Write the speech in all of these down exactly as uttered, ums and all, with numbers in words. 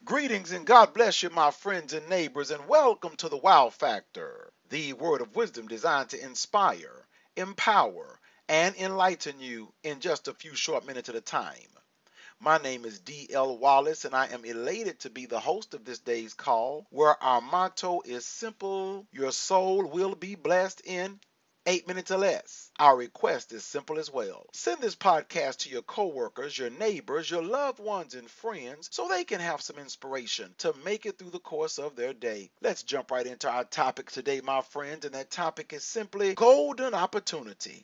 Greetings and God bless you, my friends and neighbors, and welcome to the Wow Factor, the word of wisdom designed to inspire, empower, and enlighten you in just a few short minutes at a time. My name is D L Wallace, and I am elated to be the host of this day's call, where our motto is simple: your soul will be blessed in eight minutes or less. Our request is simple as well. Send this podcast to your coworkers, your neighbors, your loved ones, and friends so they can have some inspiration to make it through the course of their day. Let's jump right into our topic today, my friends, and that topic is simply golden opportunity.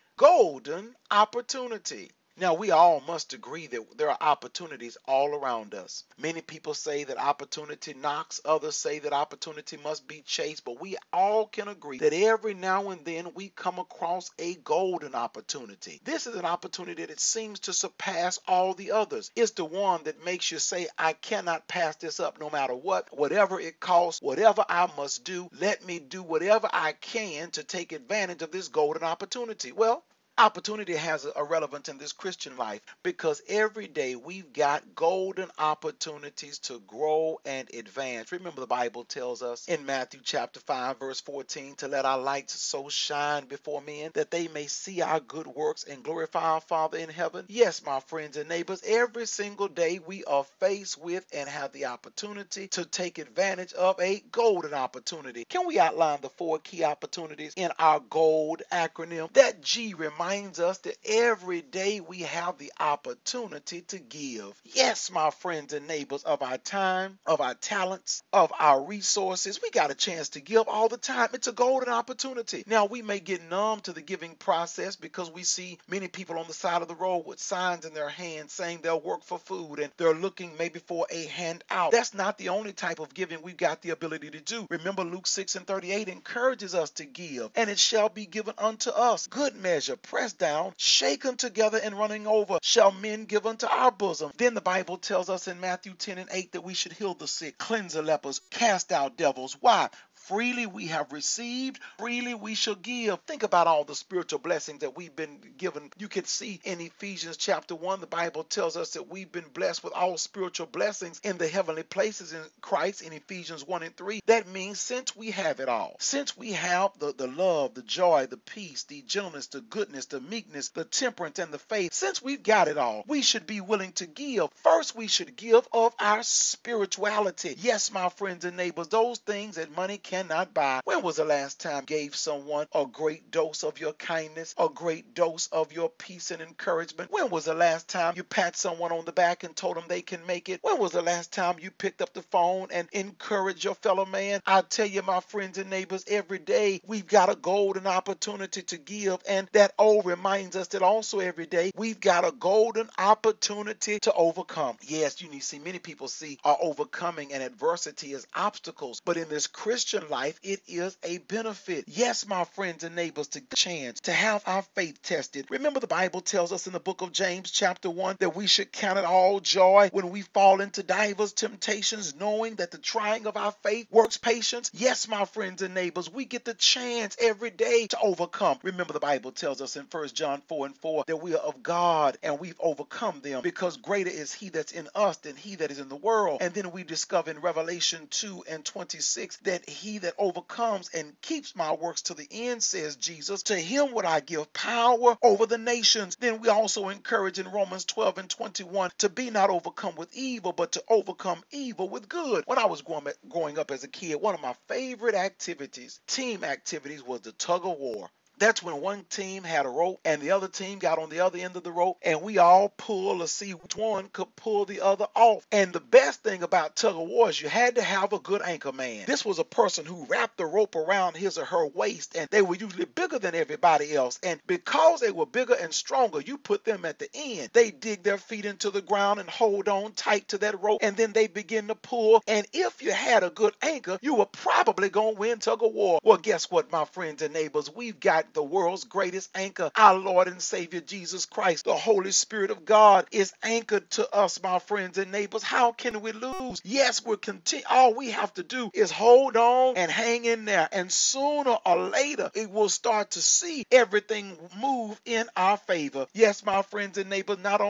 Golden opportunity. Now, we all must agree that there are opportunities all around us. Many people say that opportunity knocks, others say that opportunity must be chased, but we all can agree that every now and then we come across a golden opportunity. This is an opportunity that seems to surpass all the others. It's the one that makes you say, I cannot pass this up no matter what, whatever it costs, whatever I must do, let me do whatever I can to take advantage of this golden opportunity. Well, opportunity has a relevance in this Christian life because every day we've got golden opportunities to grow and advance. Remember, the Bible tells us in Matthew chapter five, verse fourteen, to let our lights so shine before men that they may see our good works and glorify our Father in heaven. Yes, my friends and neighbors, every single day we are faced with and have the opportunity to take advantage of a golden opportunity. Can we outline the four key opportunities in our GOLD acronym? That G reminds reminds us that every day we have the opportunity to give. Yes, my friends and neighbors, of our time, of our talents, of our resources. We got a chance to give all the time. It's a golden opportunity. Now, we may get numb to the giving process because we see many people on the side of the road with signs in their hands saying they'll work for food and they're looking maybe for a handout. That's not the only type of giving we've got the ability to do. Remember, Luke six and thirty-eight encourages us to give, and it shall be given unto us. Good measure, pressed down, shaken together, and running over, shall men give unto our bosom. Then the Bible tells us in Matthew ten and eight that we should heal the sick, cleanse the lepers, cast out devils. Why? Freely we have received, freely we shall give. Think about all the spiritual blessings that we've been given. You can see in Ephesians chapter one, the Bible tells us that we've been blessed with all spiritual blessings in the heavenly places in Christ in Ephesians one and three. That means since we have it all, since we have the, the love, the joy, the peace, the gentleness, the goodness, the meekness, the temperance, and the faith, since we've got it all, we should be willing to give. First, we should give of our spirituality. Yes, my friends and neighbors, those things that money cannot buy. When was the last time you gave someone a great dose of your kindness, a great dose of your peace and encouragement? When was the last time you pat someone on the back and told them they can make it? When was the last time you picked up the phone and encouraged your fellow man? I tell you, my friends and neighbors, every day we've got a golden opportunity to give, and that all reminds us that also every day we've got a golden opportunity to overcome. Yes, you need to see many people see are overcoming an adversity as obstacles, but in this Christian life, it is a benefit. Yes, my friends and neighbors, to get a chance to have our faith tested. Remember, the Bible tells us in the book of James chapter one that we should count it all joy when we fall into divers temptations, knowing that the trying of our faith works patience. Yes, my friends and neighbors, we get the chance every day to overcome. Remember, the Bible tells us in First John four and four that we are of God and we've overcome them because greater is he that's in us than he that is in the world. And then we discover in Revelation two and twenty-six that he that overcomes and keeps my works to the end, says Jesus, to him would I give power over the nations. Then we also encourage in Romans twelve and twenty-one to be not overcome with evil, but to overcome evil with good. When I was growing, growing up as a kid, one of my favorite activities, team activities, was the tug of war. That's when one team had a rope and the other team got on the other end of the rope, and we all pulled to see which one could pull the other off. And the best thing about tug of war is you had to have a good anchor man. This was a person who wrapped the rope around his or her waist, and they were usually bigger than everybody else. And because they were bigger and stronger, you put them at the end. They dig their feet into the ground and hold on tight to that rope, and then they begin to pull. And if you had a good anchor, you were probably going to win tug of war. Well, guess what, my friends and neighbors? We've got the world's greatest anchor, our Lord and Savior Jesus Christ. The Holy Spirit of God is anchored to us, my friends and neighbors. How can we lose? Yes, we're continue. All we have to do is hold on and hang in there, and sooner or later it will start to see everything move in our favor. Yes, my friends and neighbors, not only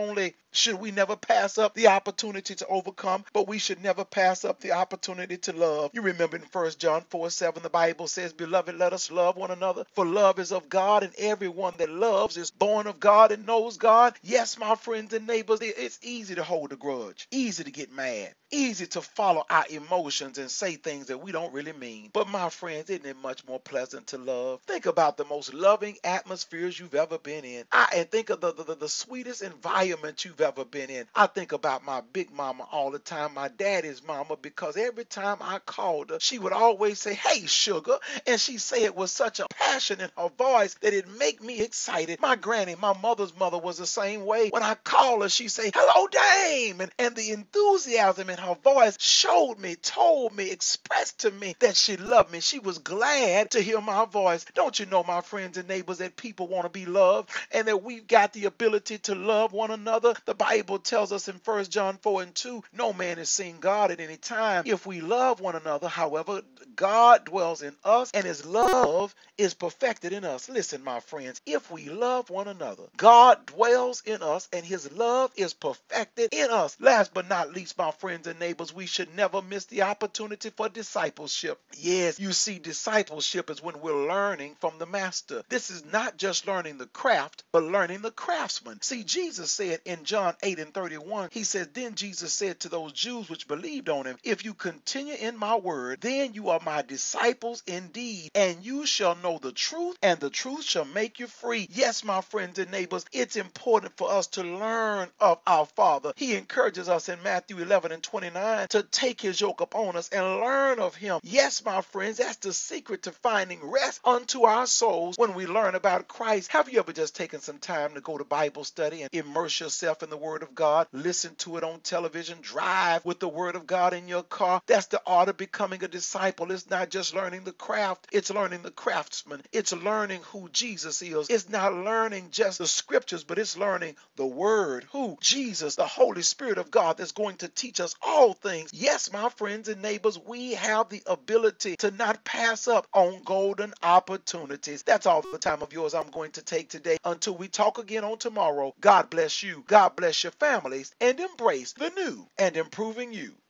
Should we never pass up the opportunity to overcome? But we should never pass up the opportunity to love. You remember in First John four seven, the Bible says, "Beloved, let us love one another, for love is of God, and everyone that loves is born of God and knows God." Yes, my friends and neighbors, it's easy to hold a grudge, easy to get mad, easy to follow our emotions and say things that we don't really mean. But my friends, isn't it much more pleasant to love? Think about the most loving atmospheres you've ever been in. I and think of the, the, the sweetest environment you've ever been in. I think about my big mama all the time, my daddy's mama, because every time I called her, she would always say, "Hey, sugar," and she say it with such a passion in her voice that it make me excited. My granny, my mother's mother, was the same way. When I call her, she say, "Hello, dame," and, and the enthusiasm in her voice showed me, told me, expressed to me that she loved me. She was glad to hear my voice. Don't you know, my friends and neighbors, that people want to be loved and that we've got the ability to love one another? The Bible tells us in First John four and two, no man has seen God at any time. If we love one another, however, God dwells in us and his love is perfected in us. Listen, my friends, if we love one another, God dwells in us and his love is perfected in us. Last but not least, my friends and neighbors, we should never miss the opportunity for discipleship. Yes, you see, discipleship is when we're learning from the master. This is not just learning the craft, but learning the craftsman. See, Jesus said in John eight and thirty-one, he said, "Then Jesus said to those Jews which believed on him, if you continue in my word, then you are my disciples indeed, and you shall know the truth, and the truth shall make you free." Yes, my friends and neighbors, it's important for us to learn of our Father. He encourages us in Matthew eleven and twenty-nine to take his yoke upon us and learn of him. Yes, my friends, that's the secret to finding rest unto our souls when we learn about Christ. Have you ever just taken some time to go to Bible study and immerse yourself in the Word of God? Listen to it on television, drive with the Word of God in your car. That's the art of becoming a disciple. It's not just learning the craft, it's learning the craftsman. It's learning who Jesus is. It's not learning just the scriptures, but it's learning the Word, who Jesus, the Holy Spirit of God, that's going to teach us all things. Yes, my friends and neighbors, we have the ability to not pass up on golden opportunities. That's all the time of yours I'm going to take today. Until we talk again on tomorrow, God bless you, God bless your families, and embrace the new and improving you.